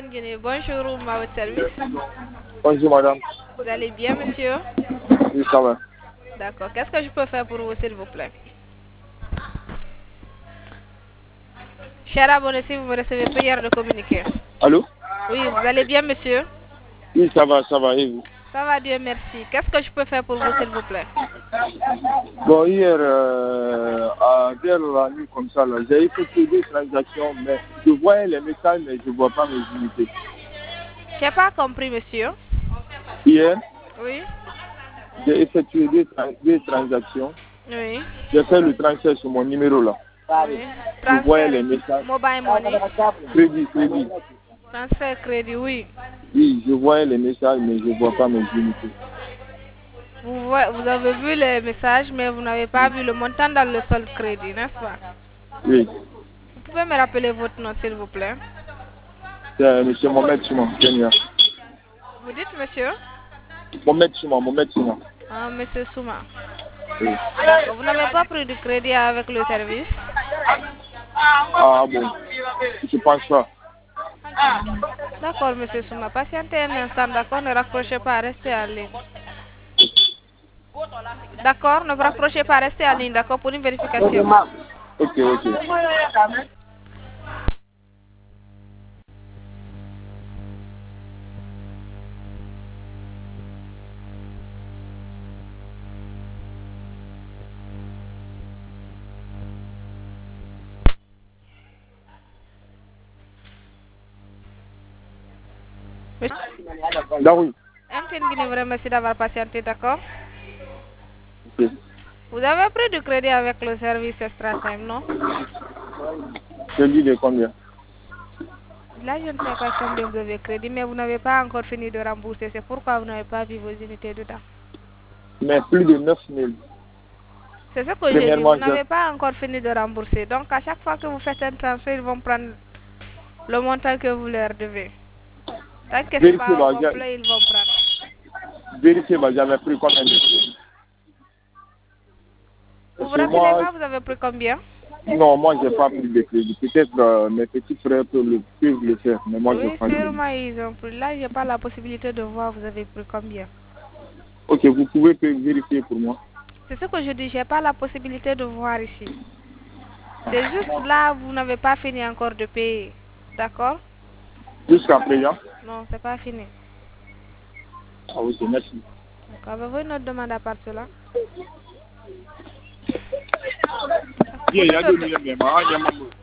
Antenne Guinée, bonjour, à votre service. Bonjour madame. Vous allez bien, monsieur? Oui, ça va. D'accord. Qu'est-ce que je peux faire pour vous, s'il vous plaît? Cher abonné, si vous me recevez, prière de communiquer. Allô? Oui, vous allez bien, monsieur? Oui, ça va, et vous? Ça va, Dieu merci. Qu'est-ce que je peux faire pour vous, s'il vous plaît? Bon, hier, vers la nuit comme ça, là, j'ai effectué des transactions, mais je voyais les messages, mais je ne vois pas mes unités. Je n'ai pas compris, monsieur. Hier, Oui? j'ai effectué des transactions. Oui. J'ai fait le transfert sur mon numéro là. Oui. Je voyais Transfert les messages. mobile money. Crédit. Transfert crédit, oui. Oui, je voyais les messages, mais je ne vois pas mes unités. Vous avez vu les messages, mais vous n'avez pas vu le montant dans le solde crédit, n'est-ce pas? Oui. Vous pouvez me rappeler votre nom, s'il vous plaît? C'est M. Mohamed Souma, Kenya. Vous dites, monsieur? Mohamed Souma. Ah, monsieur Souma. Oui. D'accord. Vous n'avez pas pris de crédit avec le service? Ah bon, je pense pas. D'accord, monsieur Souma. Patientez un instant, d'accord? Ne raccrochez pas, restez en ligne. D'accord, ne vous rapprochez pas, restez en ligne, d'accord, pour une vérification. Ok. Là, oui. Antenne Guinée, vous remercie d'avoir patienté, d'accord? Ok. Vous avez pris du crédit avec le service Extra Time, non? Je dis de combien? Là, je ne sais pas combien vous avez crédit, mais vous n'avez pas encore fini de rembourser. C'est pourquoi vous n'avez pas vu vos unités dedans. Mais plus de 9 000. C'est ce que j'ai dit, vous n'avez pas encore fini de rembourser. Donc, à chaque fois que vous faites un transfert, ils vont prendre le montant que vous leur devez. Tant que ce n'est pas au complet, ils vont prendre. Vérifiez, j'avais pris combien de crédit? Vous vous rappelez pas, vous avez pris combien? Non, moi, je n'ai pas pris de crédit. Peut-être mes petits frères peuvent le faire, mais moi, je n'ai Oui, pas pris. sûrement, ils ont pris. Là, je n'ai pas la possibilité de voir, vous avez pris combien. Ok, vous pouvez vérifier pour moi. C'est ce que je dis, je n'ai pas la possibilité de voir ici. C'est juste là, vous n'avez pas fini encore de payer. D'accord? Jusqu'à présent? Non, c'est pas fini. Ah oui, merci. D'accord. Avez-vous une autre demande à part cela? Il y a 2 millions de